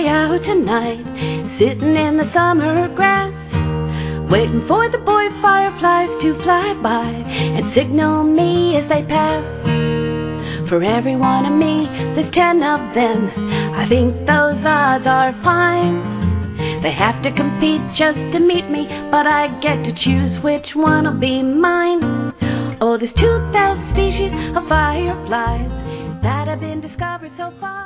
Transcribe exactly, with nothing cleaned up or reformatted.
fly out tonight, sitting in the summer grass, waiting for the boy fireflies to fly by and signal me as they pass. For every one of me, there's ten of them. I think those odds are fine. They have to compete just to meet me, but I get to choose which one will be mine. Oh, there's two thousand species of fireflies that have been discovered so far.